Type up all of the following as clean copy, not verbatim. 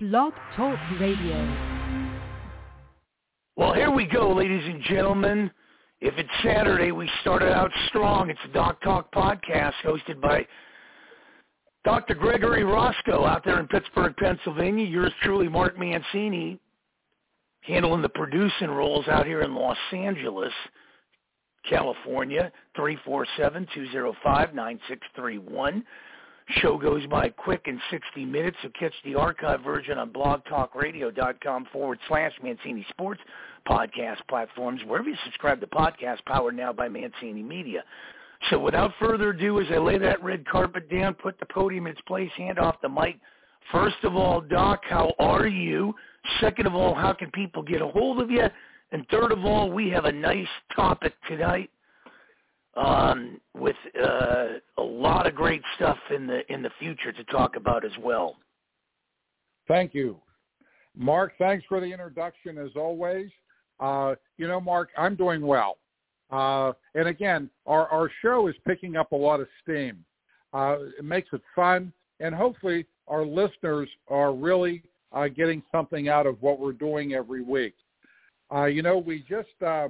Blog Talk Radio. Well, here we go, ladies and gentlemen. If it's Saturday, we started out strong. It's the Doc Talk podcast hosted by Dr. Gregory Roscoe out there in Pittsburgh, Pennsylvania. Yours truly, Mark Mancini, handling the producing roles out here in Los Angeles, California, 347-205-9631. Show goes by quick in 60 minutes, so catch the archive version on blogtalkradio.com/Mancini Sports podcast platforms, wherever you subscribe to podcasts, powered now by Mancini Media. So without further ado, as I lay that red carpet down, put the podium in its place, hand off the mic. First of all, Doc, how are you? Second of all, how can people get a hold of you? And third of all, we have a nice topic tonight with a lot of great stuff in the future to talk about as well. Thank you. Mark, thanks for the introduction as always. Mark, I'm doing well. And again, our show is picking up a lot of steam. It makes it fun, and hopefully our listeners are really getting something out of what we're doing every week. We just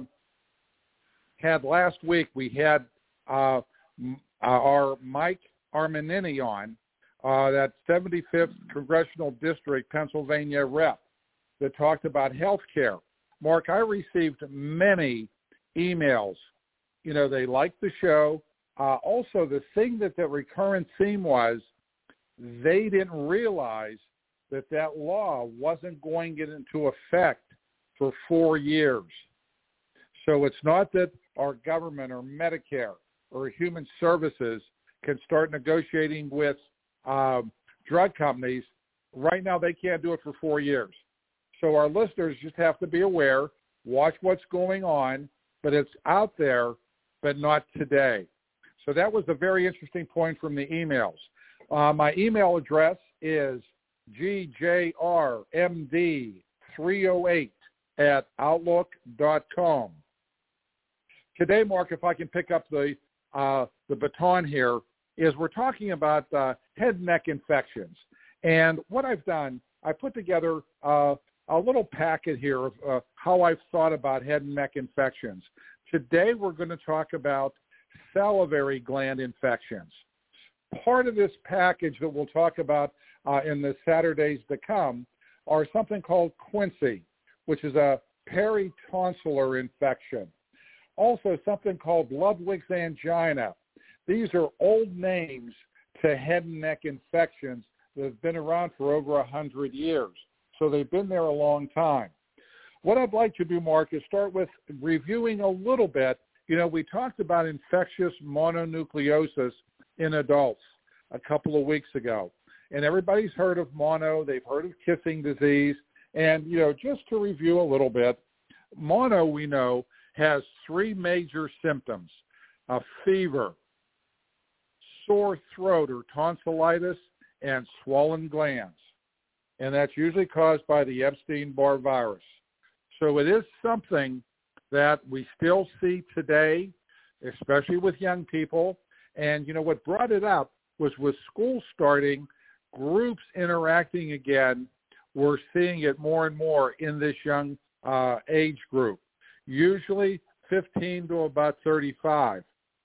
had last week, we had our Mike Armanini on, that 75th Congressional District, Pennsylvania rep, that talked about health care. Mark, I received many emails. They liked the show. Also, the thing that the recurrent theme was, they didn't realize that law wasn't going to get into effect for 4 years. So it's not that our government or Medicare or Human Services can start negotiating with drug companies. Right now, they can't do it for 4 years. So our listeners just have to be aware, watch what's going on, but it's out there, but not today. So that was a very interesting point from the emails. My email address is gjrmd308@outlook.com. Today, Mark, if I can pick up the baton here, is we're talking about head and neck infections. And what I've done, I put together a little packet here of how I've thought about head and neck infections. Today, we're going to talk about salivary gland infections. Part of this package that we'll talk about in the Saturdays to come are something called quinsy, which is a peritonsillar infection. Also, something called Ludwig's angina. These are old names to head and neck infections that have been around for over 100 years. So they've been there a long time. What I'd like to do, Mark, is start with reviewing a little bit. We talked about infectious mononucleosis in adults a couple of weeks ago. And everybody's heard of mono. They've heard of kissing disease. And, just to review a little bit, mono, we know, has three major symptoms: a fever, sore throat or tonsillitis, and swollen glands. And that's usually caused by the Epstein-Barr virus. So it is something that we still see today, especially with young people. And, what brought it up was with school starting, groups interacting again, we're seeing it more and more in this young age group, usually 15 to about 35.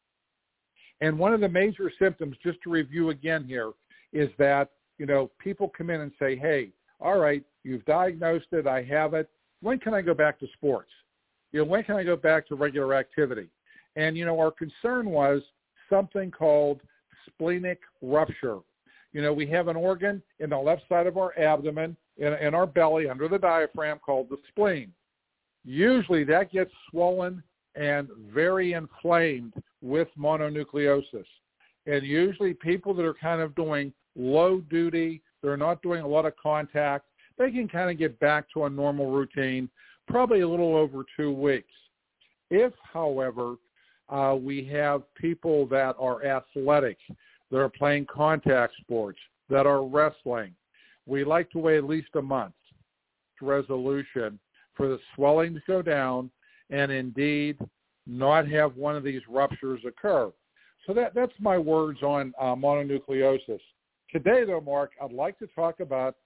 And one of the major symptoms, just to review again here, is that, people come in and say, hey, all right, you've diagnosed it, I have it. When can I go back to sports? When can I go back to regular activity? And, our concern was something called splenic rupture. We have an organ in the left side of our abdomen, in our belly, under the diaphragm, called the spleen. Usually that gets swollen and very inflamed with mononucleosis. And usually people that are kind of doing low duty, they're not doing a lot of contact, they can kind of get back to a normal routine, probably a little over 2 weeks. If, however, we have people that are athletic, that are playing contact sports, that are wrestling, we like to wait at least a month to resolution for the swelling to go down and indeed not have one of these ruptures occur. So that's my words on mononucleosis. Today, though, Mark, I'd like to talk about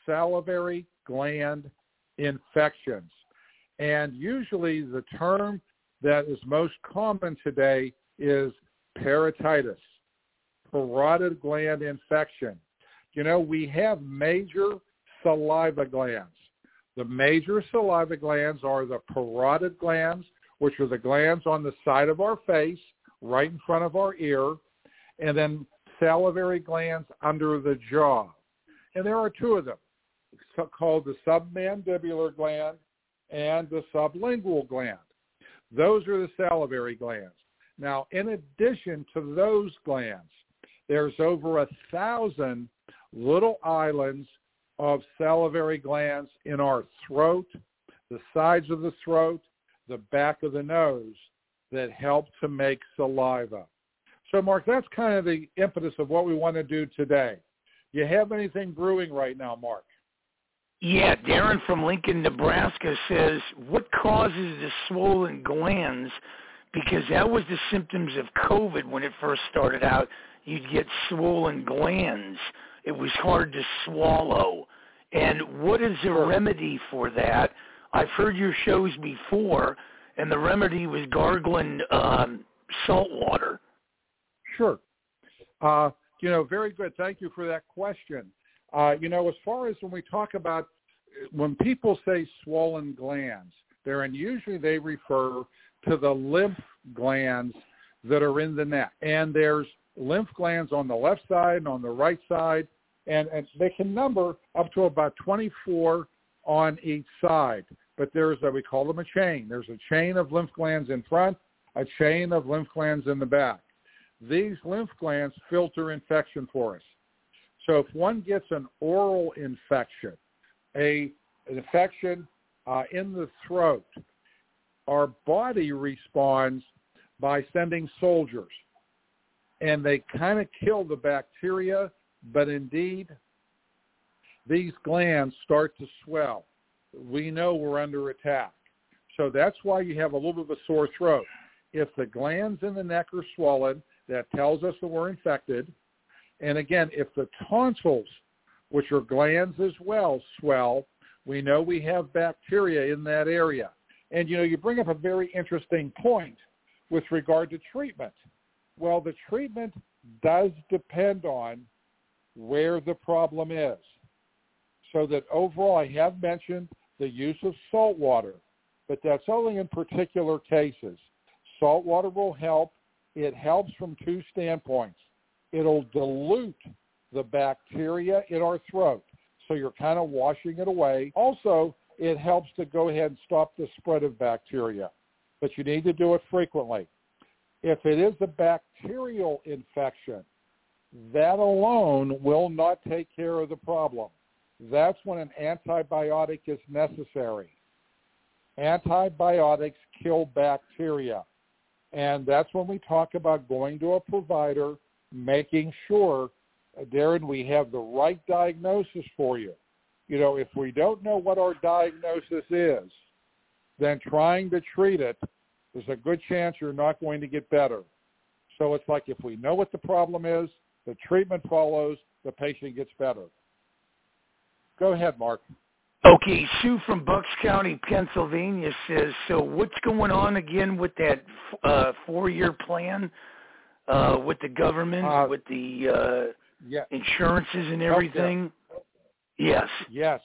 salivary gland infections. And usually the term that is most common today is parotitis, parotid gland infection. You know, we have major saliva glands. The major saliva glands are the parotid glands, which are the glands on the side of our face, right in front of our ear, and then salivary glands under the jaw. And there are two of them, called the submandibular gland and the sublingual gland. Those are the salivary glands. Now, in addition to those glands, there's over 1,000 little islands of salivary glands in our throat, the sides of the throat, the back of the nose, that help to make saliva. So, Mark, that's kind of the impetus of what we want to do today. You have anything brewing right now, Mark? Yeah, Darren from Lincoln, Nebraska says, what causes the swollen glands? Because that was the symptoms of COVID when it first started out. You'd get swollen glands. It was hard to swallow. And what is the remedy for that? I've heard your shows before, and the remedy was gargling salt water. Sure. Very good. Thank you for that question. As far as when we talk about, when people say swollen glands, usually they refer to the lymph glands that are in the neck. And there's lymph glands on the left side and on the right side, and they can number up to about 24 on each side. But we call them a chain. There's a chain of lymph glands in front, a chain of lymph glands in the back. These lymph glands filter infection for us. So if one gets an oral infection, an infection in the throat, our body responds by sending soldiers. And they kind of kill the bacteria, but indeed, these glands start to swell. We know we're under attack. So that's why you have a little bit of a sore throat. If the glands in the neck are swollen, that tells us that we're infected. And again, if the tonsils, which are glands as well, swell, we know we have bacteria in that area. And, you bring up a very interesting point with regard to treatment. Well, the treatment does depend on where the problem is. So that overall, I have mentioned the use of salt water, but that's only in particular cases. Salt water will help. It helps from two standpoints. It'll dilute the bacteria in our throat, so you're kind of washing it away. Also, it helps to go ahead and stop the spread of bacteria, but you need to do it frequently. If it is a bacterial infection, that alone will not take care of the problem. That's when an antibiotic is necessary. Antibiotics kill bacteria. And that's when we talk about going to a provider, making sure, Darren, we have the right diagnosis for you. If we don't know what our diagnosis is, then trying to treat it, there's a good chance you're not going to get better. So it's like if we know what the problem is, the treatment follows, the patient gets better. Go ahead, Mark. Okay, Sue from Bucks County, Pennsylvania says, so what's going on again with that 4-year plan with the government, with the insurances and everything? Yes. Yes.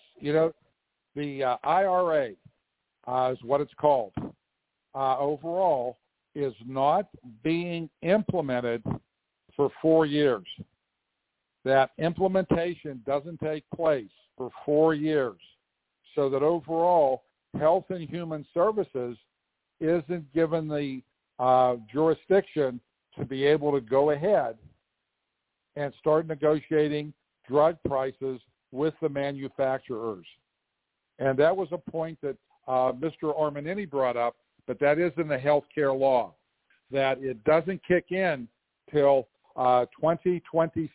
The IRA is what it's called. Overall, is not being implemented for 4 years. That implementation doesn't take place for 4 years. So that overall, Health and Human Services isn't given the jurisdiction to be able to go ahead and start negotiating drug prices with the manufacturers. And that was a point that Mr. Armanini brought up, but that is in the healthcare law, that it doesn't kick in till 2026.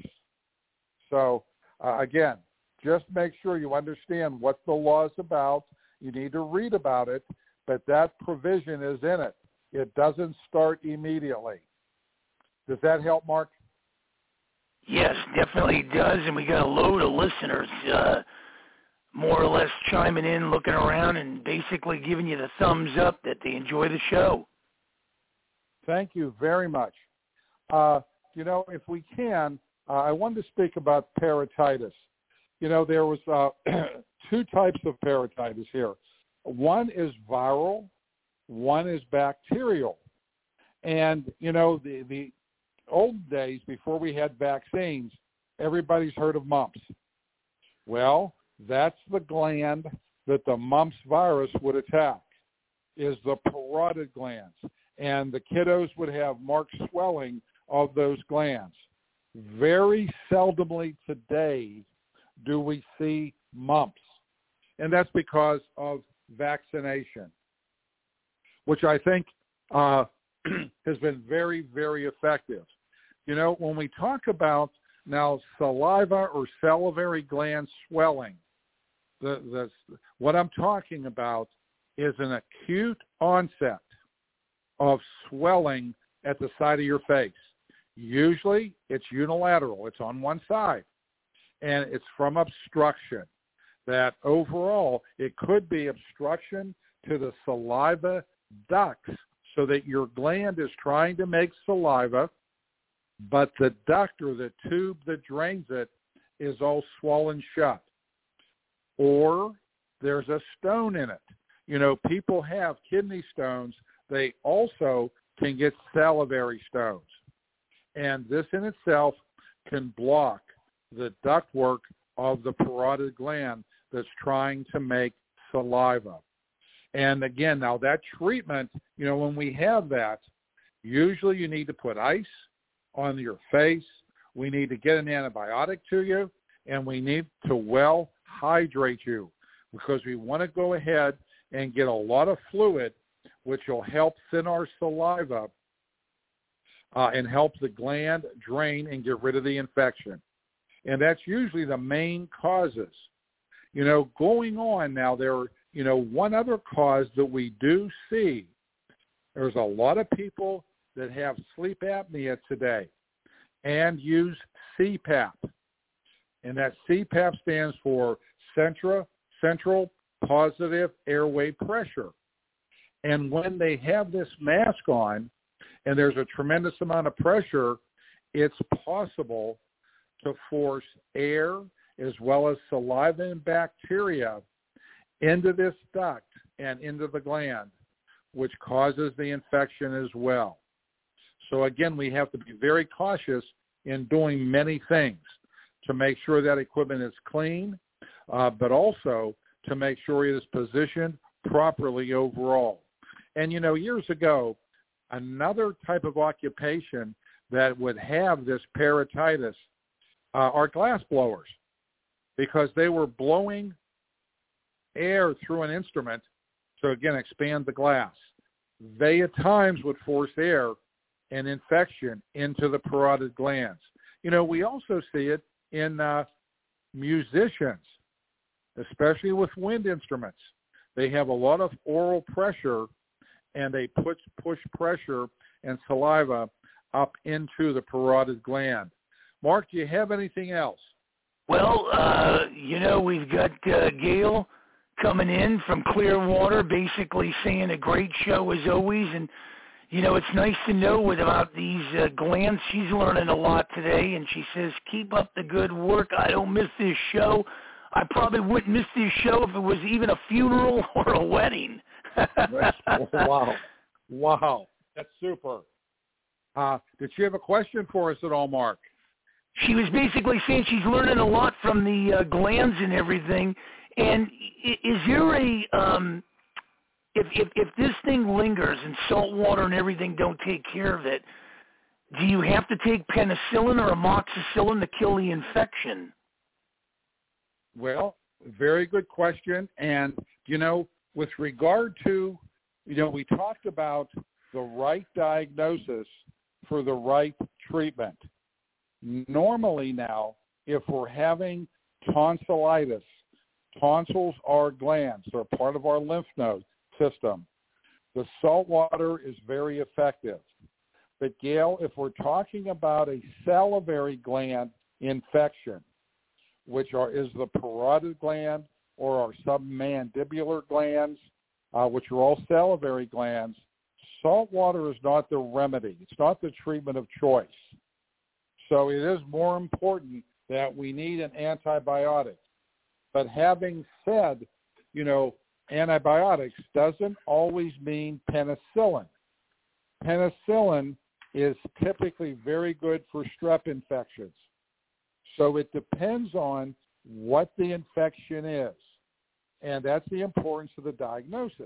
So, again, just make sure you understand what the law is about. You need to read about it, but that provision is in it. It doesn't start immediately. Does that help, Mark? Yes, definitely does, and we got a load of listeners more or less chiming in, looking around, and basically giving you the thumbs up that they enjoy the show. Thank you very much. If we can, I wanted to speak about parotitis. There was two types of parotitis here. One is viral, one is bacterial. And, the old days, before we had vaccines, everybody's heard of mumps. Well, that's the gland that the mumps virus would attack, is the parotid glands. And the kiddos would have marked swelling of those glands. Very seldomly today do we see mumps. And that's because of vaccination, which I think has been very, very effective. When we talk about now saliva or salivary gland swelling, what I'm talking about is an acute onset of swelling at the side of your face. Usually it's unilateral. It's on one side. And it's from obstruction. That overall, it could be obstruction to the saliva ducts, so that your gland is trying to make saliva, but the duct or the tube that drains it is all swollen shut. Or there's a stone in it. People have kidney stones. They also can get salivary stones. And this in itself can block the ductwork of the parotid gland that's trying to make saliva. And again, now that treatment, when we have that, usually you need to put ice on your face. We need to get an antibiotic to you, and we need to well hydrate you, because we want to go ahead and get a lot of fluid, which will help thin our saliva and help the gland drain and get rid of the infection. And that's usually the main causes. Going on now, there are, one other cause that we do see. There's a lot of people that have sleep apnea today and use CPAP. And that CPAP stands for Central Positive Airway Pressure. And when they have this mask on and there's a tremendous amount of pressure, it's possible to force air as well as saliva and bacteria into this duct and into the gland, which causes the infection as well. So again, we have to be very cautious in doing many things to make sure that equipment is clean, but also to make sure it is positioned properly overall. And, years ago, another type of occupation that would have this parotitis are glass blowers, because they were blowing air through an instrument to, again, expand the glass. They at times would force air and infection into the parotid glands. We also see it in musicians, especially with wind instruments. They have a lot of oral pressure, and they push pressure and saliva up into the parotid gland. Mark, do you have anything else? Well, we've got Gail coming in from Clearwater, basically saying a great show as always. And, it's nice to know about these glands. She's learning a lot today, and she says, keep up the good work. I don't miss this show. I probably wouldn't miss this show if it was even a funeral or a wedding. Wow. That's super. Did you have a question for us at all, Mark? She was basically saying she's learning a lot from the glands and everything. And is there a if this thing lingers and salt water and everything don't take care of it, do you have to take penicillin or amoxicillin to kill the infection? Well, very good question. And, with regard to, we talked about the right diagnosis for the right treatment. Normally now, if we're having tonsillitis, tonsils are glands. They're part of our lymph node system. The salt water is very effective. But, Gail, if we're talking about a salivary gland infection, which is the parotid gland or our submandibular glands, which are all salivary glands, salt water is not the remedy. It's not the treatment of choice. So it is more important that we need an antibiotic. But having said, antibiotics doesn't always mean penicillin. Penicillin is typically very good for strep infections. So it depends on what the infection is. And that's the importance of the diagnosis.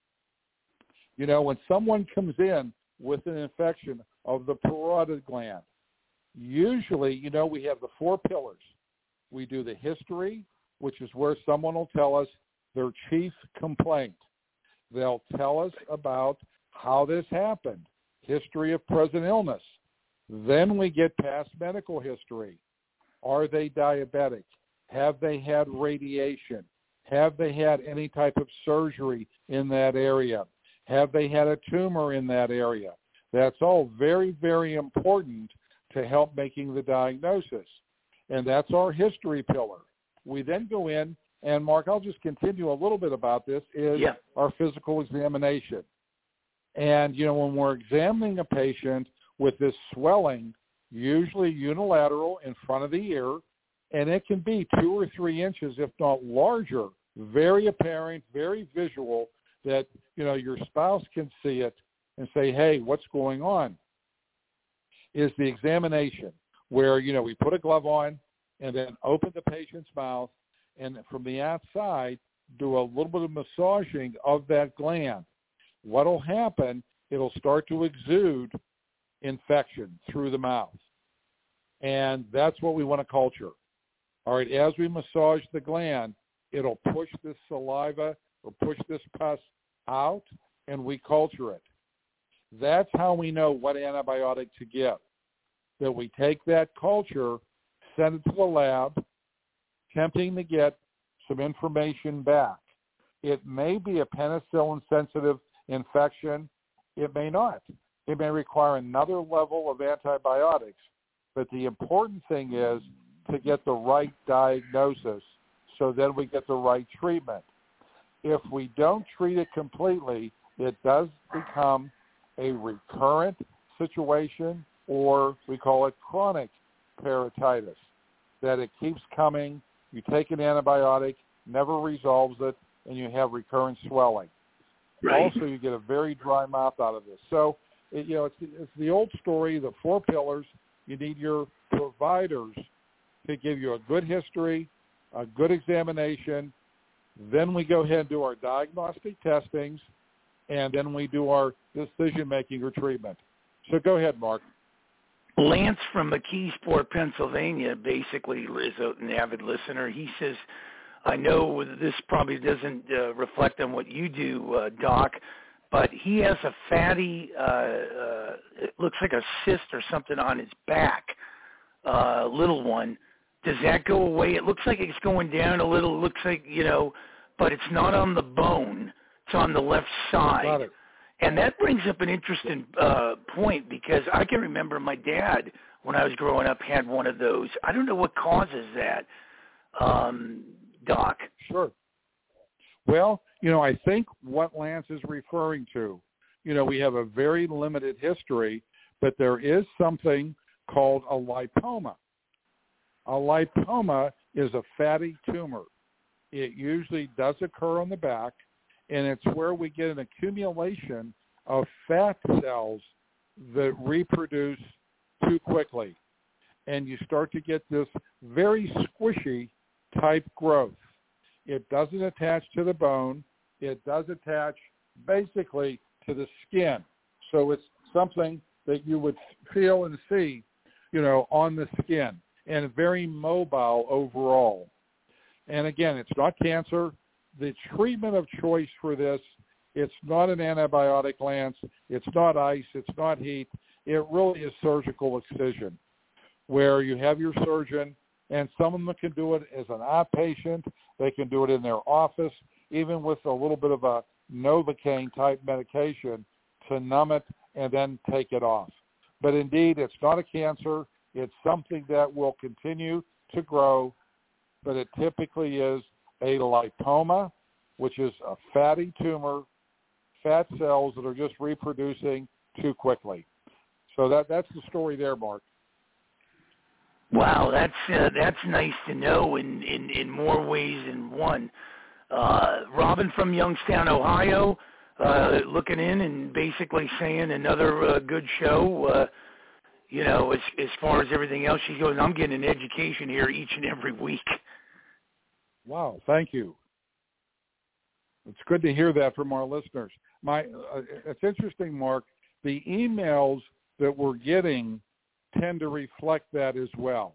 When someone comes in with an infection of the parotid gland, usually, we have the 4 pillars. We do the history, which is where someone will tell us their chief complaint. They'll tell us about how this happened, history of present illness. Then we get past medical history. Are they diabetic? Have they had radiation? Have they had any type of surgery in that area? Have they had a tumor in that area? That's all very, very important to help making the diagnosis. And that's our history pillar. We then go in, and Mark, I'll just continue a little bit about this, is our physical examination. And, when we're examining a patient with this swelling, usually unilateral in front of the ear, and it can be 2 or 3 inches, if not larger, very apparent, very visual, that, your spouse can see it and say, hey, what's going on? Is the examination where, we put a glove on and then open the patient's mouth and from the outside do a little bit of massaging of that gland. What'll happen, it'll start to exude infection through the mouth. And that's what we want to culture. All right, as we massage the gland, it'll push this saliva or push this pus out, and we culture it. That's how we know what antibiotic to give. That we take that culture, send it to the lab, attempting to get some information back. It may be a penicillin-sensitive infection. It may not. It may require another level of antibiotics. But the important thing is to get the right diagnosis so then we get the right treatment. If we don't treat it completely, it does become a recurrent situation, or we call it chronic parotitis, that it keeps coming, you take an antibiotic, never resolves it, and you have recurrent swelling. Right. Also, you get a very dry mouth out of this. So, it's the old story, the 4 pillars. You need your providers to give you a good history, a good examination. Then we go ahead and do our diagnostic testings, and then we do our decision-making or treatment. So go ahead, Mark. Lance from McKeesport, Pennsylvania, basically is an avid listener. He says, I know this probably doesn't reflect on what you do, Doc, but he has a fatty, it looks like a cyst or something on his back, little one. Does that go away? It looks like it's going down a little. It looks like, but it's not on the bone. It's on the left side. Got it. And that brings up an interesting point, because I can remember my dad, when I was growing up, had one of those. I don't know what causes that, Doc. Sure. Well, I think what Lance is referring to, we have a very limited history, but there is something called a lipoma. A lipoma is a fatty tumor. It usually does occur on the back, and it's where we get an accumulation of fat cells that reproduce too quickly. And you start to get this very squishy type growth. It doesn't attach to the bone. It does attach basically to the skin. So it's something that you would feel and see, on the skin, and very mobile overall. And again, it's not cancer. The treatment of choice for this, it's not an antibiotic, Lance. It's not ice. It's not heat. It really is surgical excision, where you have your surgeon, and some of them can do it as an outpatient. They can do it in their office, even with a little bit of a Novocaine type medication to numb it and then take it off. But indeed, it's not a cancer. It's something that will continue to grow, but it typically is a lipoma, which is a fatty tumor, fat cells that are just reproducing too quickly. So that's the story there, Mark. Wow, that's nice to know in more ways than one. Robin from Youngstown, Ohio, looking in and basically saying another good show. As far as everything else, she goes, I'm getting an education here each and every week. Wow, thank you. It's good to hear that from our listeners. It's interesting, Mark, the emails that we're getting tend to reflect that as well.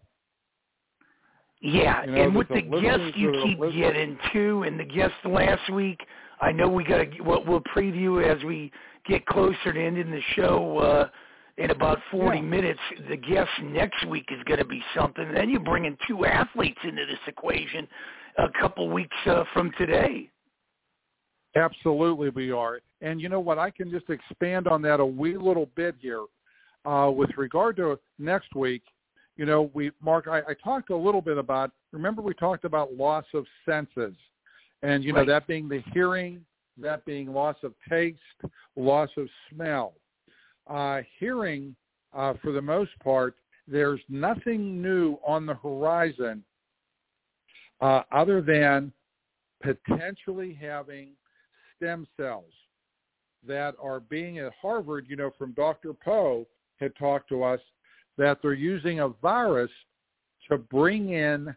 Yeah, and with the guests you keep getting too, and the guests last week, I know we'll preview as we get closer to ending the show in about 40 minutes. The guest next week is going to be something. And then you're bringing two athletes into this equation a couple weeks from today. Absolutely, we are. And you know what? I can just expand on that a wee little bit here. With regard to next week, Mark, I talked a little bit about, remember we talked about loss of senses, and, right. That being the hearing, that being loss of taste, loss of smell. Hearing, for the most part, there's nothing new on the horizon other than potentially having stem cells that are being at Harvard, from Dr. Poe had talked to us that they're using a virus to bring in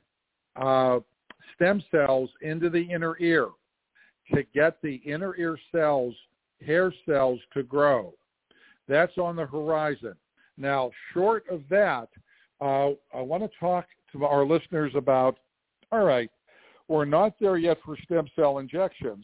stem cells into the inner ear to get the inner ear cells, hair cells, to grow. That's on the horizon. Now, short of that, I want to talk to our listeners about, all right, we're not there yet for stem cell injections,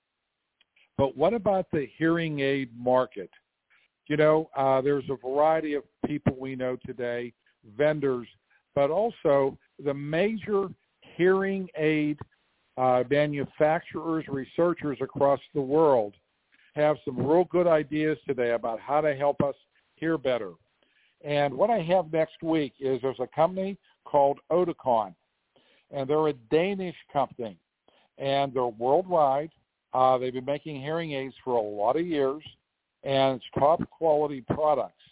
but what about the hearing aid market? There's a variety of people we know today, vendors, but also the major hearing aid manufacturers, researchers across the world have some real good ideas today about how to help us hear better. And what I have next week is there's a company called Oticon, and they're a Danish company, and they're worldwide. They've been making hearing aids for a lot of years, and it's top quality products.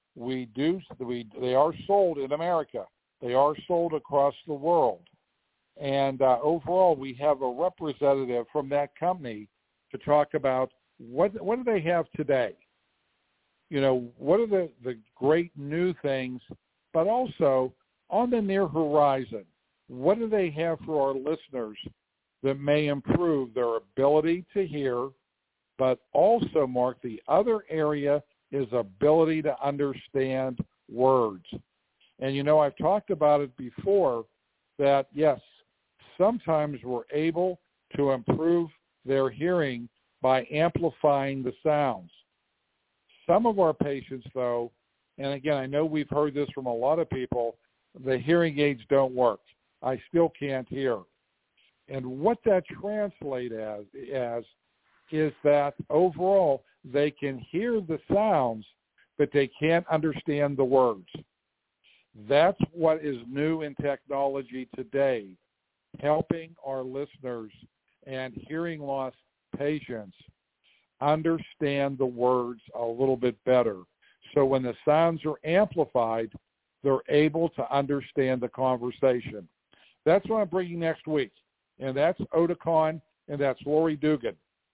They are sold in America. They are sold across the world. And overall, we have a representative from that company to talk about what do they have today? What are the great new things, but also on the near horizon, what do they have for our listeners that may improve their ability to hear, but also, Mark, the other area is ability to understand words. And, I've talked about it before that, yes, sometimes we're able to improve their hearing by amplifying the sounds. Some of our patients, though, and again, I know we've heard this from a lot of people, the hearing aids don't work. I still can't hear. And what that translates as is that overall they can hear the sounds, but they can't understand the words. That's what is new in technology today, helping our listeners and hearing loss patients understand the words a little bit better. So when the sounds are amplified, they're able to understand the conversation. That's what I'm bringing next week, and that's Oticon, and that's Lori Dugan,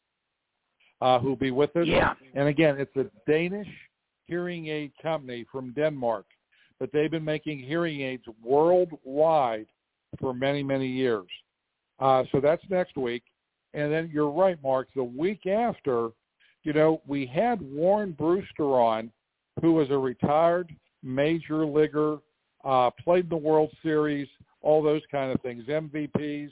who'll be with us. Yeah. And again, it's a Danish hearing aid company from Denmark, but they've been making hearing aids worldwide for many, many years. So that's next week. And then you're right, Mark, the week after, we had Warren Brewster on, who was a retired major leaguer, played in the World Series, all those kind of things, MVPs,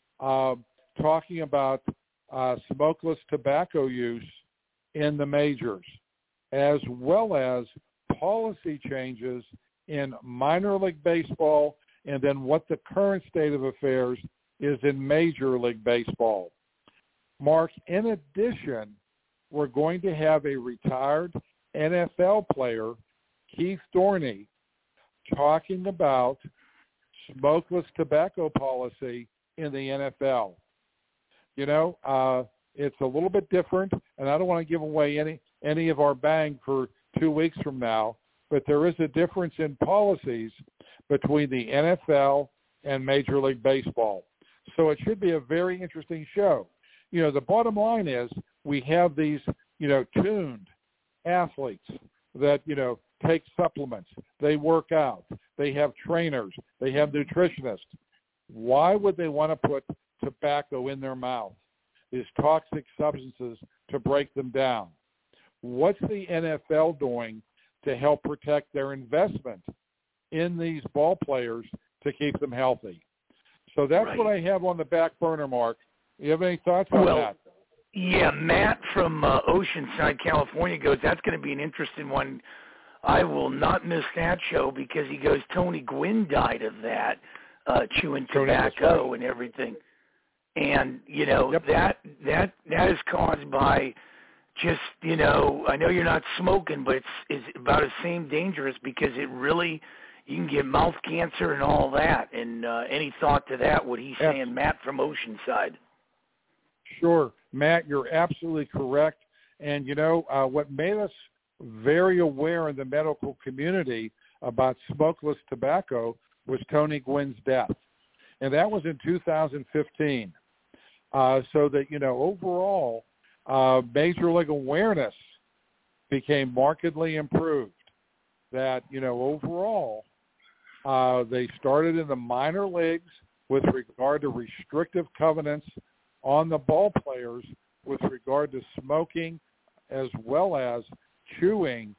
talking about smokeless tobacco use in the majors, as well as policy changes in minor league baseball, and then what the current state of affairs is in Major League Baseball. Mark, in addition, we're going to have a retired NFL player Keith Thorney talking about smokeless tobacco policy in the NFL. You know, it's a little bit different, and I don't want to give away any of our bang for 2 weeks from now, but there is a difference in policies between the NFL and Major League Baseball. So it should be a very interesting show. You know, the bottom line is we have these, you know, tuned athletes that, you know, take supplements. They work out. They have trainers. They have nutritionists. Why would they want to put tobacco in their mouth, these toxic substances, to break them down? What's the NFL doing to help protect their investment in these ball players to keep them healthy? So that's right. what I have on the back burner, Mark. You have any thoughts on that? Yeah, Matt from Oceanside, California goes, that's going to be an interesting one. I will not miss that show because he goes, Tony Gwynn died of that, chewing tobacco and everything. And, you know, that is caused by just, you know, I know you're not smoking, but it's about the same dangerous because it really, you can get mouth cancer and all that. And any thought to that, what he's saying, Matt from Oceanside? Sure. Matt, you're absolutely correct. And, you know, what made us very aware in the medical community about smokeless tobacco was Tony Gwynn's death. And that was in 2015. So that, you know, overall, Major League awareness became markedly improved. That, you know, overall, they started in the minor leagues with regard to restrictive covenants on the ball players with regard to smoking as well as chewing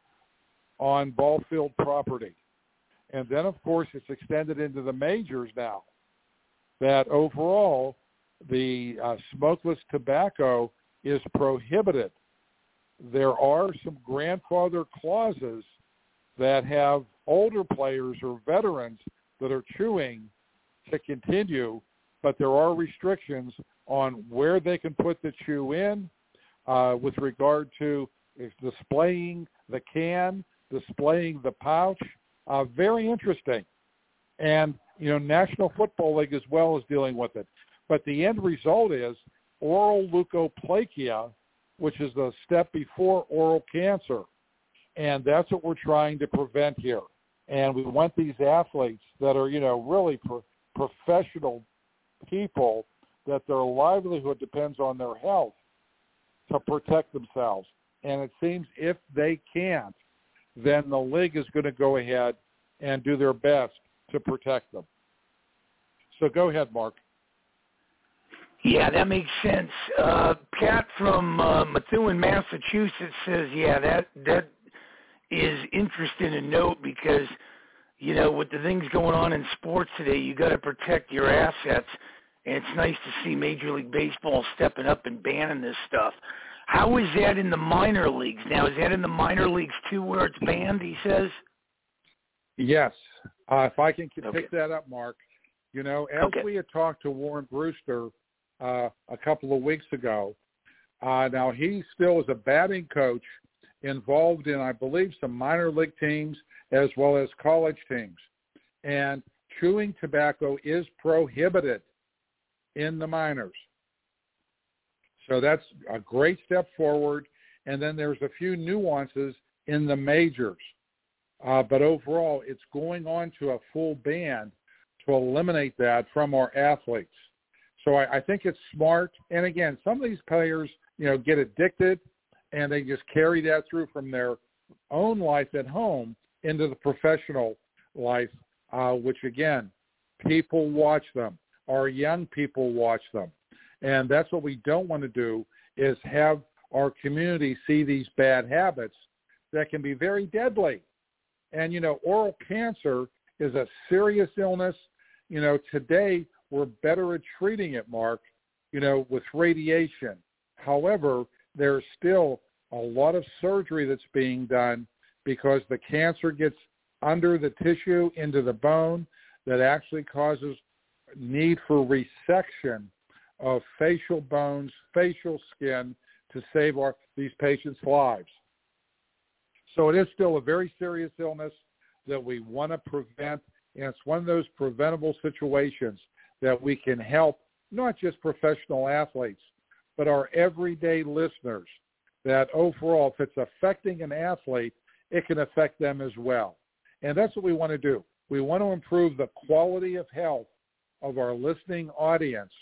on ball field property. And then, of course, it's extended into the majors now, that overall the smokeless tobacco is prohibited. There are some grandfather clauses that have older players or veterans that are chewing to continue, but there are restrictions on where they can put the chew in with regard to displaying the can, displaying the pouch. Very interesting. And, you know, National Football League as well is dealing with it. But the end result is oral leukoplakia, which is the step before oral cancer. And that's what we're trying to prevent here. And we want these athletes that are, you know, really professional people, that their livelihood depends on their health, to protect themselves. And it seems if they can't, then the league is going to go ahead and do their best to protect them. So go ahead, Mark. Yeah, that makes sense. Pat from Methuen, Massachusetts says, yeah, that is interesting to note because, you know, with the things going on in sports today, you got to protect your assets. And it's nice to see Major League Baseball stepping up and banning this stuff. How is that in the minor leagues now? Is that in the minor leagues too where it's banned, he says? Yes. If I can pick that up, Mark. You know, as we had talked to Warren Brewster a couple of weeks ago, now he still is a batting coach involved in, I believe, some minor league teams as well as college teams. And chewing tobacco is prohibited in the minors. So that's a great step forward. And then there's a few nuances in the majors. But overall, it's going on to a full ban to eliminate that from our athletes. So I think it's smart. And again, some of these players, you know, get addicted and they just carry that through from their own life at home into the professional life, which again, people watch them. Our young people watch them. And that's what we don't want to do, is have our community see these bad habits that can be very deadly. And, you know, oral cancer is a serious illness. You know, today we're better at treating it, Mark, you know, with radiation. However, there's still a lot of surgery that's being done because the cancer gets under the tissue into the bone that actually causes need for resection of facial bones, facial skin to save these patients' lives. So it is still a very serious illness that we want to prevent, and it's one of those preventable situations that we can help not just professional athletes, but our everyday listeners, that overall, if it's affecting an athlete, it can affect them as well. And that's what we want to do. We want to improve the quality of health of our listening audience,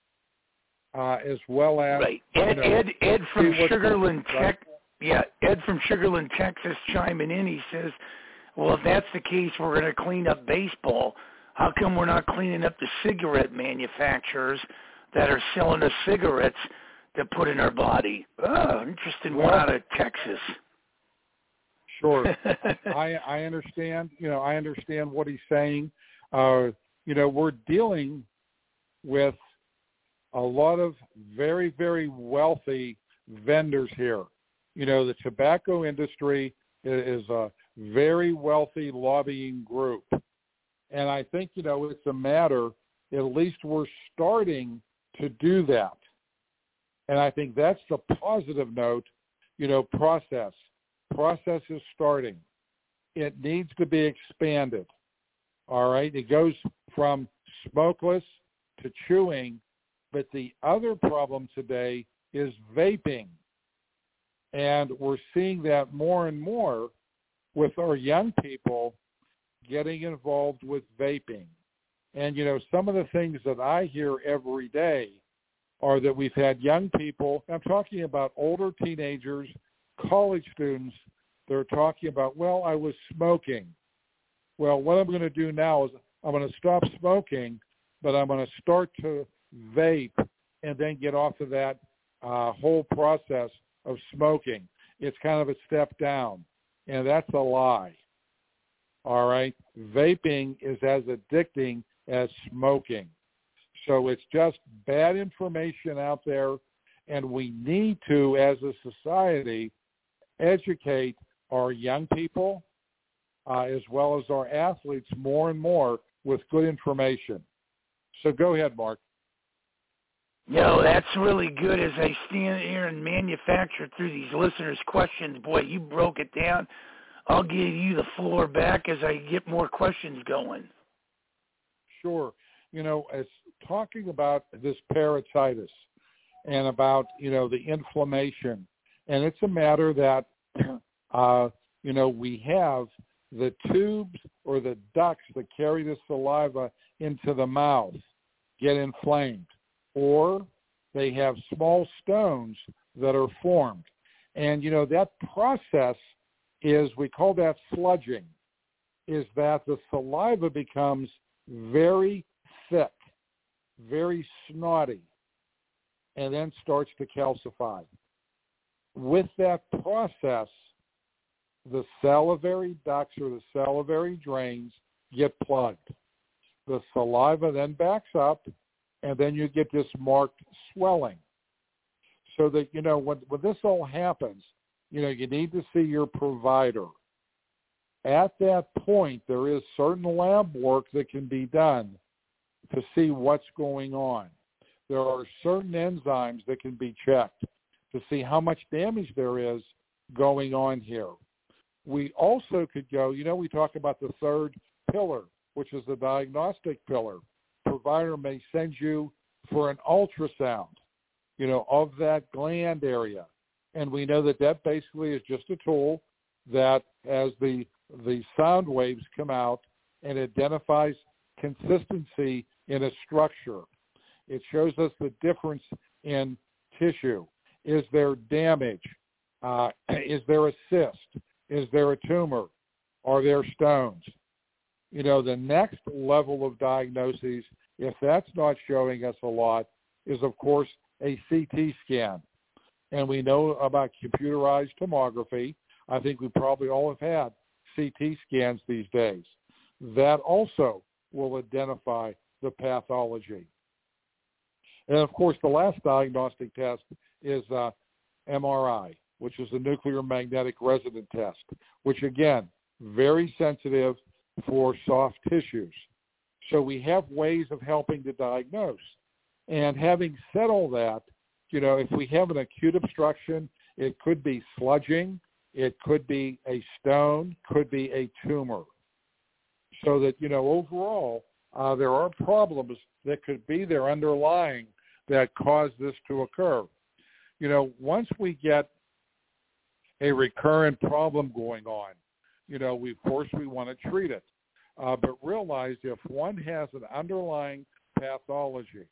as well as... Right. Ed from Sugarland, Ed from Sugarland, Texas, chiming in. He says, well, if that's the case, we're going to clean up baseball. How come we're not cleaning up the cigarette manufacturers that are selling us cigarettes to put in our body? Oh, interesting one out of Texas. Sure. I understand. I understand what he's saying. We're dealing with a lot of very, very wealthy vendors here. The tobacco industry is a very wealthy lobbying group. And I think, it's a matter, at least we're starting to do that. And I think that's the positive note, process. Process is starting. It needs to be expanded. All right. It goes from smokeless to chewing. But the other problem today is vaping. And we're seeing that more and more with our young people getting involved with vaping. And, some of the things that I hear every day are that we've had young people, I'm talking about older teenagers, college students, they're talking about, well, I was smoking. Well, what I'm going to do now is I'm going to stop smoking, but I'm going to start to vape and then get off of that whole process of smoking. It's kind of a step down, and that's a lie. All right? Vaping is as addicting as smoking. So it's just bad information out there, and we need to, as a society, educate our young people as well as our athletes more and more with good information. So go ahead, Mark. No, that's really good. As I stand here and manufacture through these listeners' questions, boy, you broke it down. I'll give you the floor back as I get more questions going. Sure. As talking about this parotitis and about, the inflammation, and it's a matter that, we have the tubes or the ducts that carry the saliva into the mouth get inflamed, or they have small stones that are formed. And, that process is, we call that sludging, is that the saliva becomes very thick, very snotty, and then starts to calcify. With that process, the salivary ducts or the salivary drains get plugged. The saliva then backs up, and then you get this marked swelling. So that, when this all happens, you need to see your provider. At that point, there is certain lab work that can be done to see what's going on. There are certain enzymes that can be checked to see how much damage there is going on here. We also could go, we talk about the third pillar, which is the diagnostic pillar. Provider may send you for an ultrasound, of that gland area. And we know that basically is just a tool that, as the sound waves come out, and identifies consistency in a structure. It shows us the difference in tissue. Is there damage? Is there a cyst? Is there a tumor? Are there stones? The next level of diagnoses, if that's not showing us a lot, is, of course, a CT scan. And we know about computerized tomography. I think we probably all have had CT scans these days. That also will identify the pathology. And, of course, the last diagnostic test is MRI, which is the nuclear magnetic resonance test, which, again, very sensitive for soft tissues. So we have ways of helping to diagnose. And having said all that, if we have an acute obstruction, it could be sludging, It could be a stone, could be a tumor. So that, overall, there are problems that could be there underlying that cause this to occur. Once we get a recurrent problem going on, of course we want to treat it. But realize if one has an underlying pathology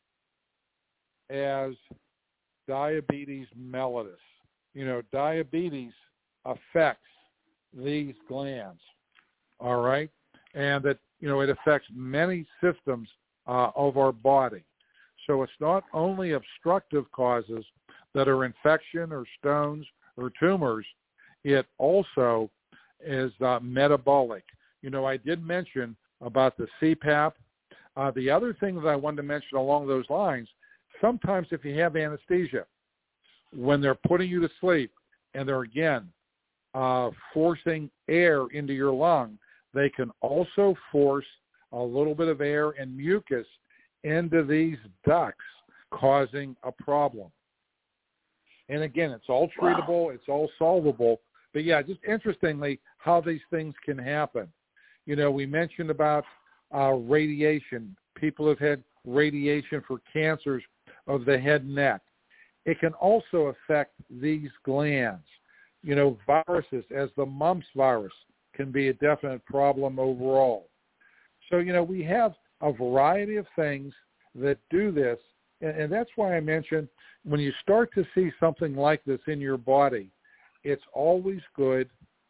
as diabetes mellitus, diabetes affects these glands, all right? And that, it affects many systems of our body. So it's not only obstructive causes that are infection or stones or tumors, it also is metabolic. I did mention about the CPAP. The other thing that I wanted to mention along those lines, sometimes if you have anesthesia, when they're putting you to sleep and they're, again, forcing air into your lung, they can also force a little bit of air and mucus into these ducts, causing a problem. And again, it's all treatable, it's all solvable. But yeah, just interestingly, how these things can happen. We mentioned about radiation. People have had radiation for cancers of the head and neck. It can also affect these glands. Viruses, as the mumps virus, can be a definite problem overall. So, we have a variety of things that do this. And that's why I mentioned when you start to see something like this in your body, it's always good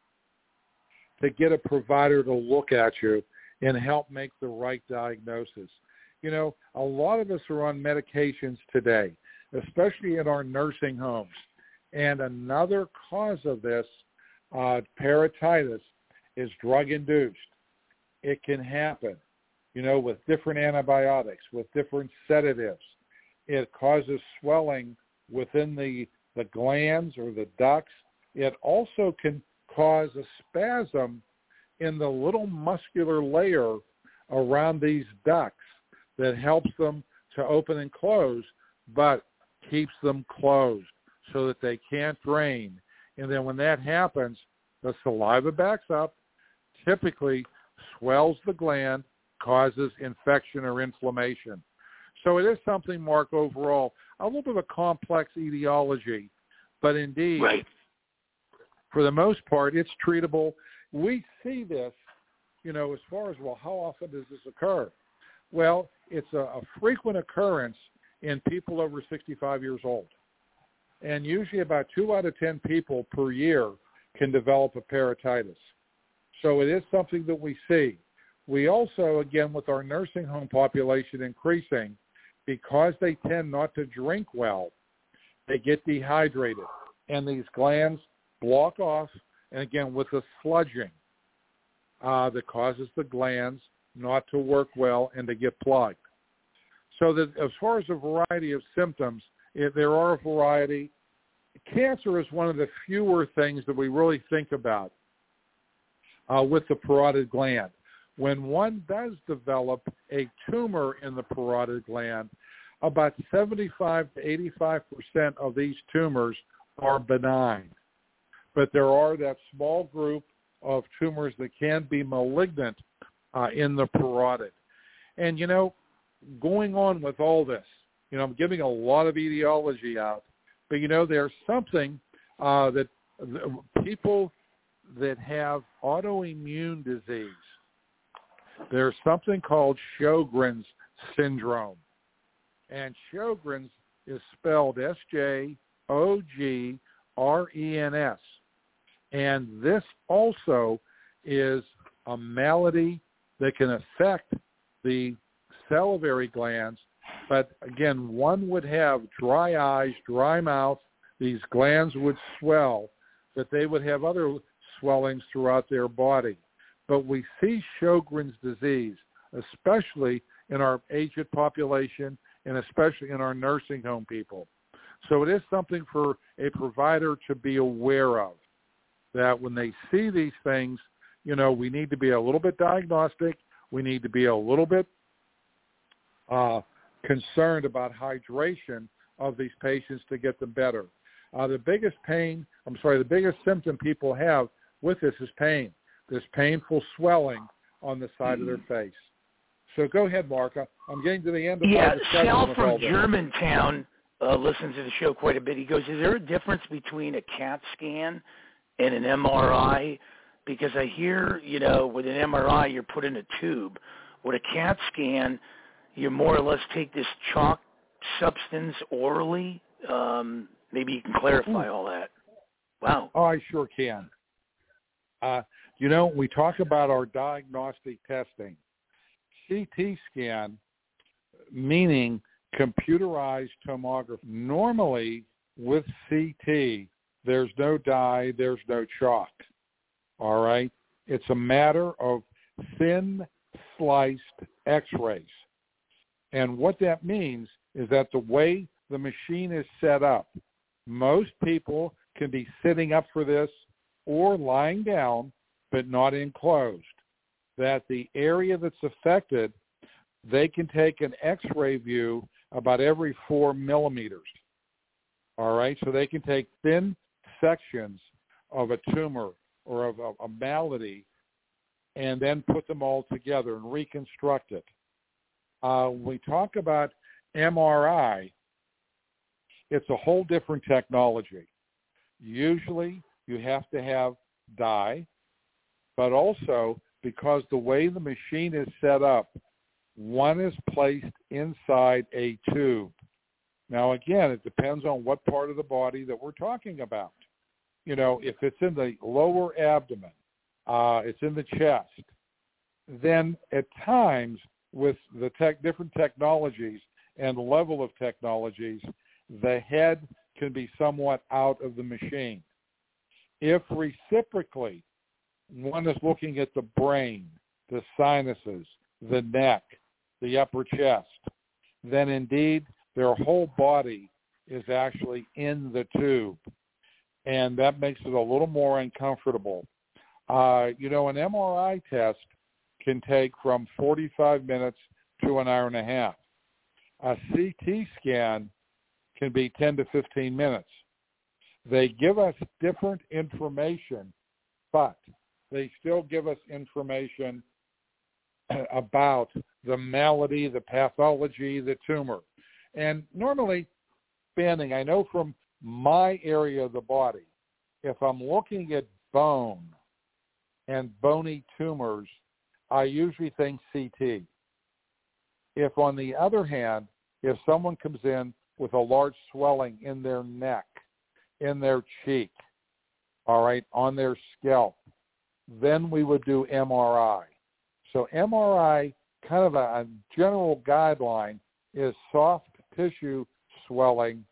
to get a provider to look at you and help make the right diagnosis. A lot of us are on medications today, especially in our nursing homes. And another cause of this, parotitis, is drug-induced. It can happen, with different antibiotics, with different sedatives. It causes swelling within the glands or the ducts. It also can cause a spasm in the little muscular layer around these ducts that helps them to open and close, but keeps them closed so that they can't drain. And then when that happens, the saliva backs up, typically swells the gland, causes infection or inflammation. So it is something, Mark, overall, a little bit of a complex etiology, but indeed, right, for the most part, it's treatable. We see this, as far as, how often does this occur? Well, it's a frequent occurrence in people over 65 years old. And usually about 2 out of 10 people per year can develop a parotitis. So it is something that we see. We also, again, with our nursing home population increasing, because they tend not to drink well, they get dehydrated. And these glands block off, and again, with the sludging that causes the glands not to work well and to get plugged. So that as far as a variety of symptoms, there are a variety. Cancer is one of the fewer things that we really think about with the parotid gland. When one does develop a tumor in the parotid gland, about 75 to 85% of these tumors are benign. But there are that small group of tumors that can be malignant in the parotid. And, going on with all this, I'm giving a lot of etiology out, but, there's something that people that have autoimmune disease, there's something called Sjogren's syndrome. And Sjogren's is spelled S-J-O-G-R-E-N-S. And this also is a malady that can affect the salivary glands. But again, one would have dry eyes, dry mouth, these glands would swell, but they would have other swellings throughout their body. But we see Sjogren's disease, especially in our aged population and especially in our nursing home people. So it is something for a provider to be aware of, that when they see these things, we need to be a little bit diagnostic. We need to be a little bit concerned about hydration of these patients to get them better. The biggest symptom people have with this is pain, this painful swelling on the side of their face. So go ahead, Mark. I'm getting to the end of my discussion. Sal with from all this. Germantown listens to the show quite a bit. He goes, is there a difference between a CAT scan and an MRI? Because I hear, with an MRI, you're put in a tube. With a CAT scan, you more or less take this chalk substance orally. Maybe you can clarify all that. Wow. Oh, I sure can. We talk about our diagnostic testing. CT scan, meaning computerized tomography. Normally, with CT, there's no dye, there's no chalk. All right? It's a matter of thin sliced X-rays. And what that means is that the way the machine is set up, most people can be sitting up for this or lying down, but not enclosed. That the area that's affected, they can take an X-ray view about every 4 millimeters. All right? So they can take thin sections of a tumor or of a malady and then put them all together and reconstruct it. When we talk about MRI, it's a whole different technology. Usually you have to have dye, but also because the way the machine is set up, one is placed inside a tube. Now, again, it depends on what part of the body that we're talking about. If it's in the lower abdomen, it's in the chest, then at times with the different technologies and level of technologies, the head can be somewhat out of the machine. If reciprocally, one is looking at the brain, the sinuses, the neck, the upper chest, then indeed their whole body is actually in the tube. And that makes it a little more uncomfortable. An MRI test can take from 45 minutes to an hour and a half. A CT scan can be 10 to 15 minutes. They give us different information, but they still give us information about the malady, the pathology, the tumor. And normally, Banning, I know from my area of the body, if I'm looking at bone and bony tumors, I usually think CT. If, on the other hand, if someone comes in with a large swelling in their neck, in their cheek, all right, on their scalp, then we would do MRI. So MRI, kind of a general guideline, is soft tissue swelling.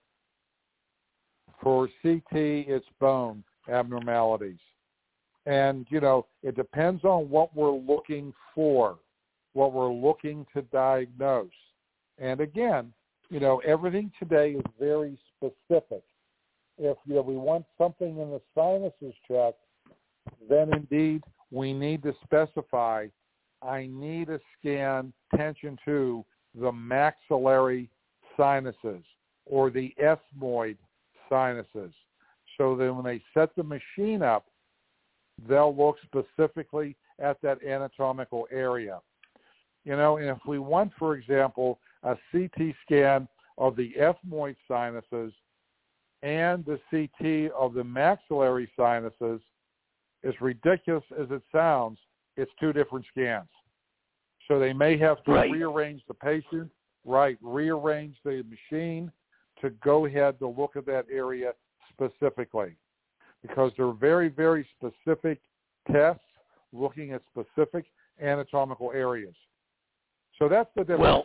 For CT, it's bone abnormalities. And, it depends on what we're looking for, what we're looking to diagnose. And again, everything today is very specific. If we want something in the sinuses checked, then indeed we need to specify, I need a scan attention to the maxillary sinuses or the ethmoid sinuses. So then when they set the machine up, they'll look specifically at that anatomical area. And if we want, for example, a CT scan of the ethmoid sinuses and the CT of the maxillary sinuses, as ridiculous as it sounds, it's two different scans. So they may have to rearrange the patient, rearrange the machine to go ahead to look at that area specifically, because they're very, very specific tests looking at specific anatomical areas. So that's the difference. Well,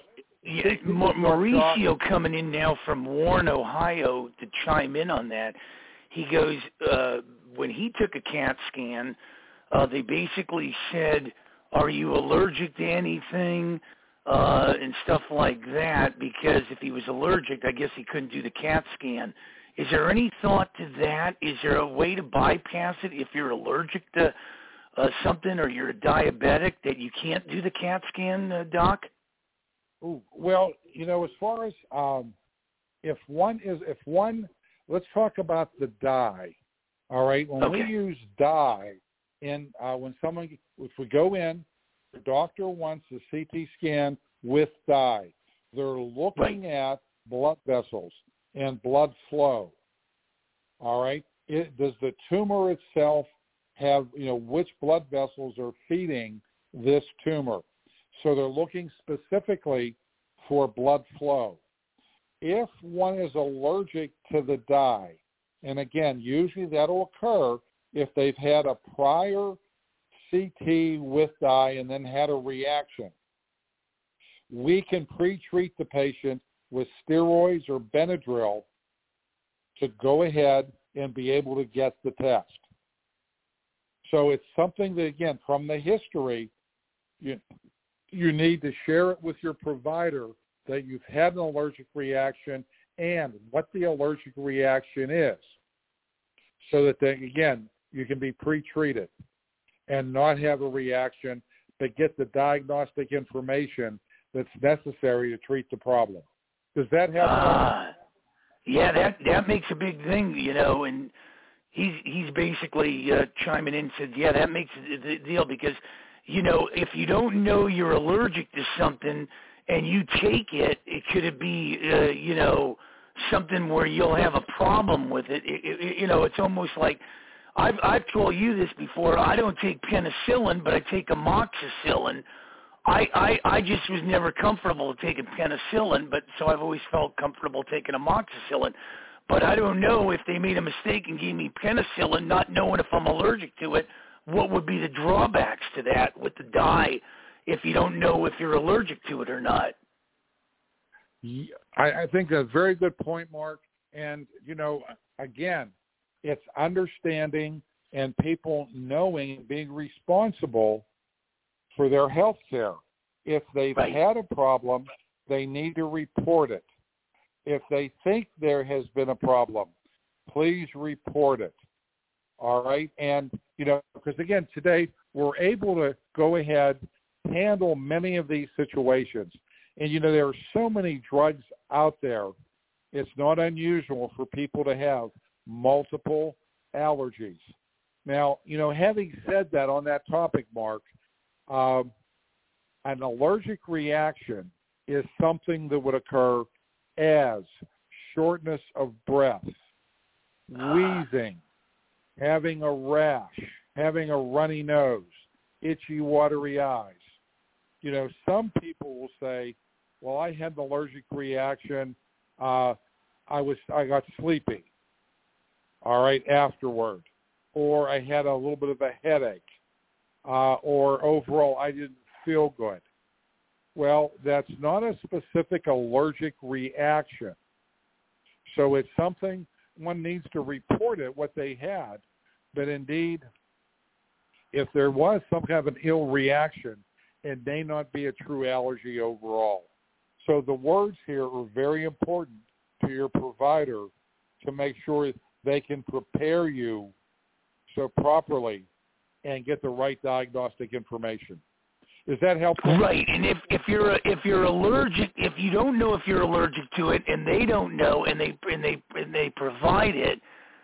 Mauricio coming in now from Warren, Ohio to chime in on that. He goes, when he took a CAT scan, they basically said, are you allergic to anything and stuff like that? Because if he was allergic, I guess he couldn't do the CAT scan. Is there any thought to that? Is there a way to bypass it if you're allergic to something or you're a diabetic that you can't do the CAT scan, Doc? Well, as far as if one let's talk about the dye. All right, when we use dye, if we go in, the doctor wants a CT scan with dye. They're looking at blood vessels and blood flow. All right, does the tumor itself have, which blood vessels are feeding this tumor? So they're looking specifically for blood flow. If one is allergic to the dye, and again, usually that'll occur if they've had a prior CT with dye and then had a reaction, we can pre-treat the patient with steroids or Benadryl to go ahead and be able to get the test. So it's something that, again, from the history, you need to share it with your provider that you've had an allergic reaction and what the allergic reaction is, so that, again, you can be pre-treated and not have a reaction, but get the diagnostic information that's necessary to treat the problem. Does that help? Yeah, that makes a big thing, and he's basically chiming in and said, yeah, that makes the deal because, if you don't know you're allergic to something and you take it, could it be, something where you'll have a problem with it? It's almost like, I've told you this before, I don't take penicillin, but I take amoxicillin. I just was never comfortable taking penicillin, but so I've always felt comfortable taking amoxicillin. But I don't know if they made a mistake and gave me penicillin, not knowing if I'm allergic to it, what would be the drawbacks to that with the dye if you don't know if you're allergic to it or not? I think that's a very good point, Mark. And, again, it's understanding and people knowing and being responsible for their health care. If they've had a problem, they need to report it. If they think there has been a problem, please report it. All right? And, because, again, today we're able to go ahead, handle many of these situations. And, there are so many drugs out there, it's not unusual for people to have multiple allergies. Now, having said that on that topic, Mark, an allergic reaction is something that would occur as shortness of breath, wheezing, having a rash, having a runny nose, itchy, watery eyes. Some people will say, well, I had an allergic reaction. I got sleepy, all right, afterward. Or I had a little bit of a headache. Or overall, I didn't feel good. Well, that's not a specific allergic reaction. So it's something one needs to report it, what they had. But indeed, if there was some kind of an ill reaction, it may not be a true allergy overall. So the words here are very important to your provider to make sure they can prepare you so properly and get the right diagnostic information. Is that helpful? Right, and if you're allergic, if you don't know if you're allergic to it, and they don't know, and they provide it,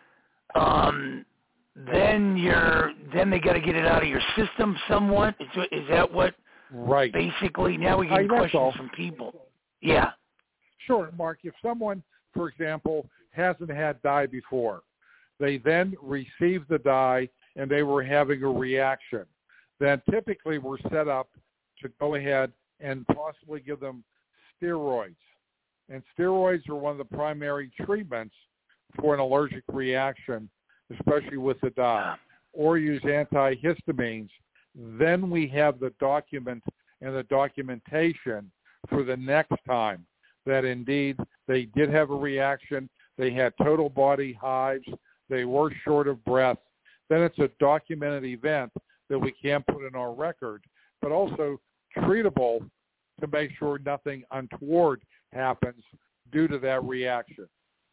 then they got to get it out of your system somewhat. Is that what? Right. Basically, now we get questions from people. Yeah. Sure, Mark. If someone, for example, hasn't had dye before, they then receive the dye and they were having a reaction, then typically we're set up to go ahead and possibly give them steroids. And steroids are one of the primary treatments for an allergic reaction, especially with the dye, or use antihistamines. Then we have the document and the documentation for the next time that indeed they did have a reaction, they had total body hives, they were short of breath. Then it's a documented event that we can put in our record, but also treatable to make sure nothing untoward happens due to that reaction.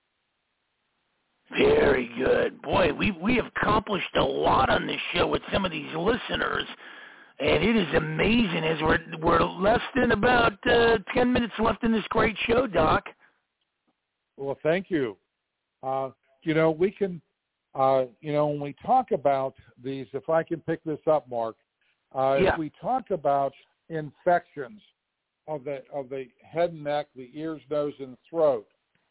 Very good. Boy, we have accomplished a lot on this show with some of these listeners, and it is amazing as we're less than about 10 minutes left in this great show, Doc. Well, thank you. we can, when we talk about these, if I can pick this up, Mark, if we talk about infections of the head and neck, the ears, nose, and throat,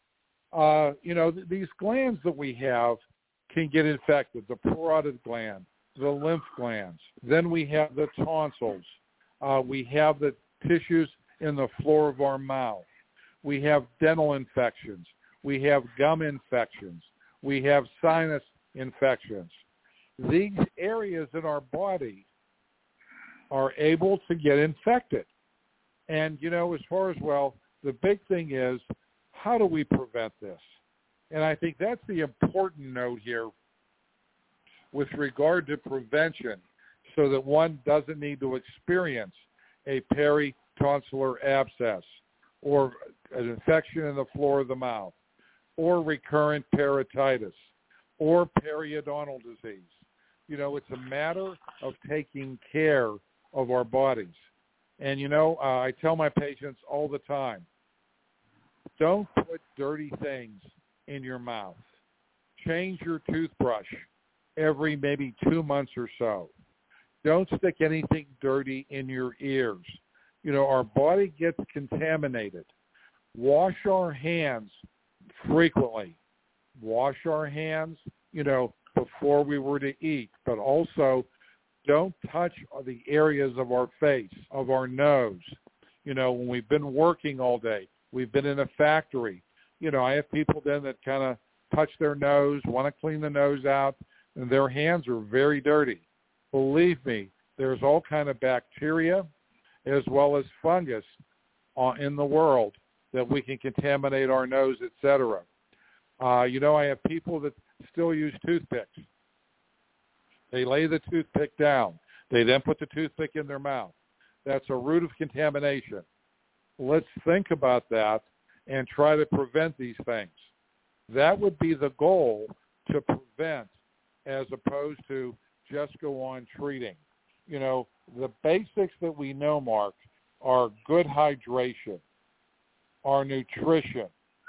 these glands that we have can get infected, the parotid gland, the lymph glands. Then we have the tonsils. We have the tissues in the floor of our mouth. We have dental infections. We have gum infections. We have sinus infections. These areas in our body are able to get infected. And, as far as, the big thing is, how do we prevent this? And I think that's the important note here with regard to prevention, so that one doesn't need to experience a peritonsillar abscess or an infection in the floor of the mouth or recurrent parotitis or periodontal disease. It's a matter of taking care of our bodies. And, I tell my patients all the time, don't put dirty things in your mouth. Change your toothbrush every maybe 2 months or so. Don't stick anything dirty in your ears. Our body gets contaminated. Wash our hands frequently. Wash our hands, before we were to eat, but also don't touch the areas of our face, of our nose. When we've been working all day, we've been in a factory. I have people then that kind of touch their nose, want to clean the nose out, and their hands are very dirty. Believe me, there's all kind of bacteria as well as fungus in the world that we can contaminate our nose, etc. I have people that still use toothpicks. They lay the toothpick down. They then put the toothpick in their mouth. That's a root of contamination. Let's think about that and try to prevent these things. That would be the goal, to prevent, as opposed to just go on treating. The basics that we know, Mark, are good hydration, our nutrition,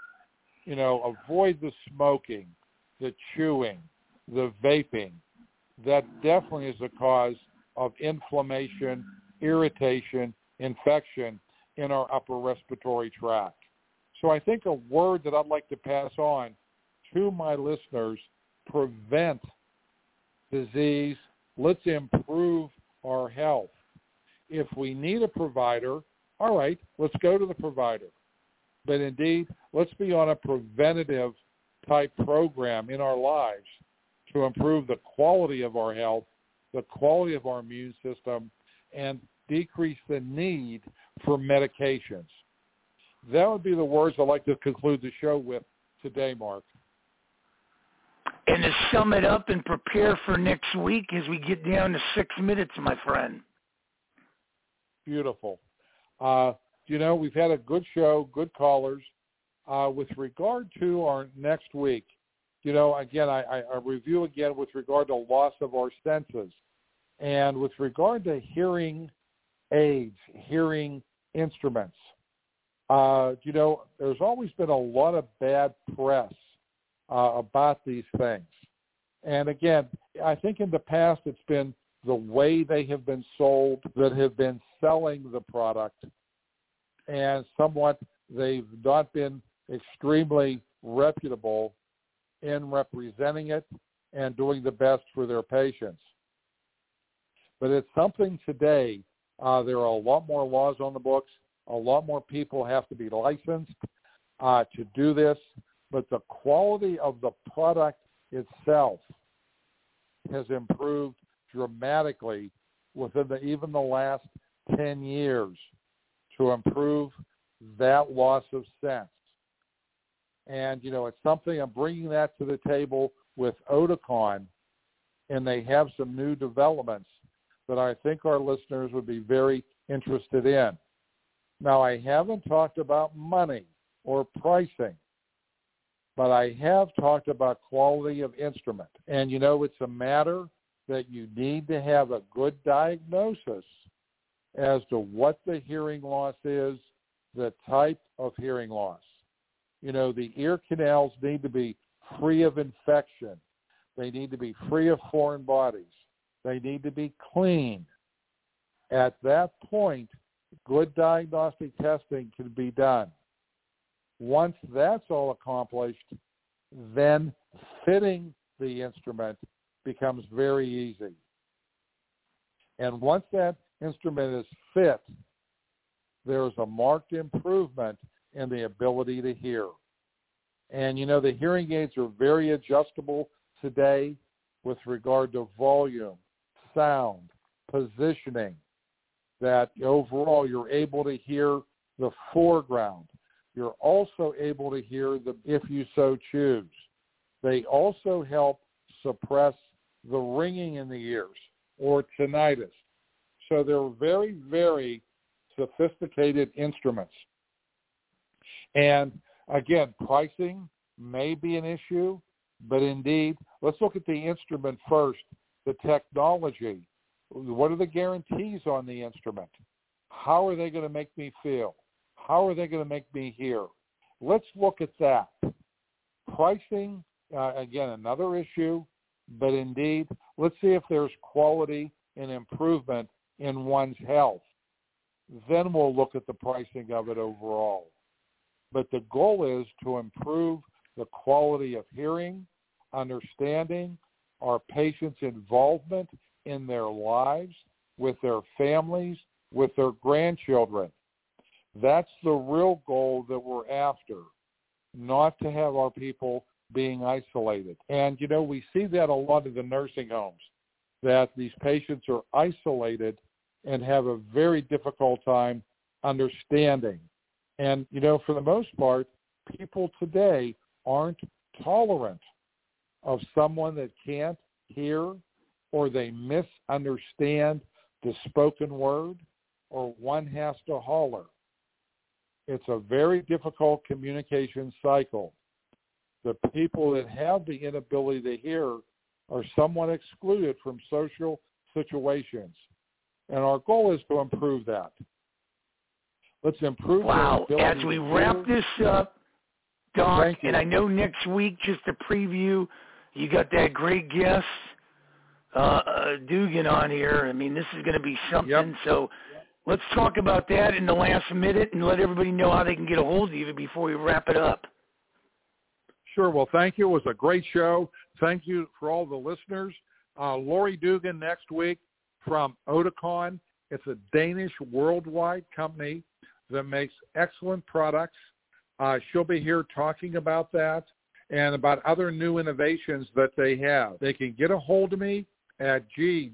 avoid the smoking, the chewing, the vaping. That definitely is a cause of inflammation, irritation, infection in our upper respiratory tract. So I think a word that I'd like to pass on to my listeners: prevent disease. Let's improve our health. If we need a provider, all right, let's go to the provider. But indeed, let's be on a preventative type program in our lives to improve the quality of our health, the quality of our immune system, and decrease the need for medications. That would be the words I'd like to conclude the show with today, Mark. And to sum it up and prepare for next week as we get down to 6 minutes, my friend. Beautiful. We've had a good show, good callers. With regard to our next week, again, I review again with regard to loss of our senses. And with regard to hearing aids, hearing instruments, there's always been a lot of bad press about these things. And again, I think in the past it's been the way they have been sold that have been selling the product, and somewhat they've not been extremely reputable in representing it and doing the best for their patients. But it's something today, there are a lot more laws on the books, a lot more people have to be licensed to do this, but the quality of the product itself has improved dramatically within even the last 10 years to improve that loss of sense. And, it's something, I'm bringing that to the table with Oticon, and they have some new developments that I think our listeners would be very interested in. Now, I haven't talked about money or pricing, but I have talked about quality of instrument. And, it's a matter that you need to have a good diagnosis as to what the hearing loss is, the type of hearing loss. The ear canals need to be free of infection. They need to be free of foreign bodies. They need to be clean. At that point, good diagnostic testing can be done. Once that's all accomplished, then fitting the instrument becomes very easy. And once that instrument is fit, there's a marked improvement in the ability to hear. And, the hearing aids are very adjustable today with regard to volume, sound, positioning, that overall you're able to hear the foreground. You're also able to hear if you so choose. They also help suppress the ringing in the ears or tinnitus. So they're very, very sophisticated instruments. And again, pricing may be an issue, but indeed, let's look at the instrument first, the technology. What are the guarantees on the instrument? How are they going to make me feel? How are they going to make me hear? Let's look at that. Pricing, again, another issue, but indeed, let's see if there's quality and improvement in one's health. Then we'll look at the pricing of it overall. But the goal is to improve the quality of hearing, understanding, our patients' involvement in their lives, with their families, with their grandchildren. That's the real goal that we're after, not to have our people being isolated. And, we see that a lot in the nursing homes, that these patients are isolated and have a very difficult time understanding. And, for the most part, people today aren't tolerant of someone that can't hear or they misunderstand the spoken word or one has to holler. It's a very difficult communication cycle. The people that have the inability to hear are somewhat excluded from social situations. And our goal is to improve that. Let's improve Wow. their ability As we wrap this up, Doc, and I know next week, just a preview, you got that great guest, Dugan, on here. I mean, this is going to be something. Yep. So let's talk about that in the last minute and let everybody know how they can get a hold of you before we wrap it up. Sure. Well, thank you. It was a great show. Thank you for all the listeners. Lori Dugan next week from Oticon. It's a Danish worldwide company that makes excellent products. She'll be here talking about that and about other new innovations that they have. They can get a hold of me at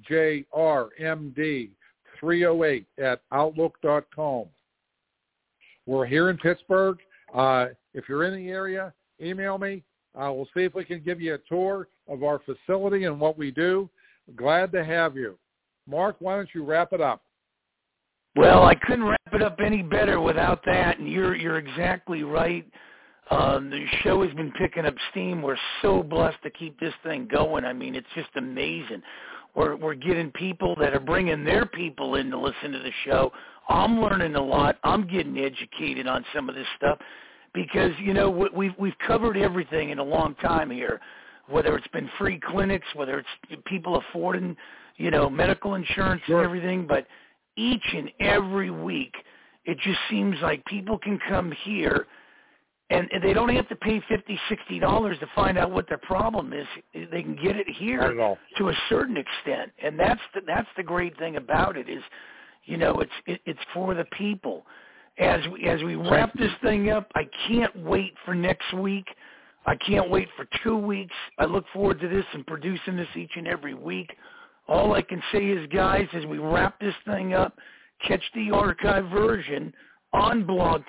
gjrmd308@outlook.com. We're here in Pittsburgh. If you're in the area, email me. We'll see if we can give you a tour of our facility and what we do. Glad to have you. Mark, why don't you wrap it up? Well, I couldn't wrap it up any better without that, and you're exactly right. The show has been picking up steam. We're so blessed to keep this thing going. I mean, it's just amazing. We're getting people that are bringing their people in to listen to the show. I'm learning a lot. I'm getting educated on some of this stuff because, we've covered everything in a long time here, whether it's been free clinics, whether it's people affording, medical insurance and everything, but each and every week, it just seems like people can come here and they don't have to pay $50, $60 to find out what their problem is. They can get it here to a certain extent. And that's the great thing about it is, it's for the people. As we wrap this thing up, I can't wait for next week. I can't wait for 2 weeks. I look forward to this and producing this each and every week. All I can say is, guys, as we wrap this thing up, catch the archive version on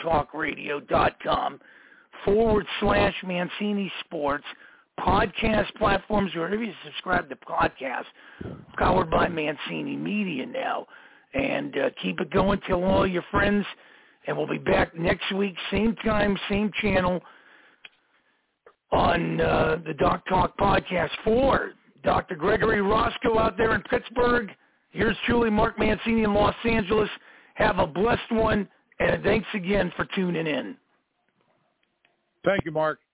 blogtalkradio.com/Mancini Sports, podcast platforms, wherever you subscribe to podcasts, powered by Mancini Media now. And keep it going, tell all your friends, and we'll be back next week, same time, same channel, on the Doc Talk podcast for Dr. Gregory Roscoe out there in Pittsburgh. Here's truly Mark Mancini in Los Angeles. Have a blessed one, and thanks again for tuning in. Thank you, Mark.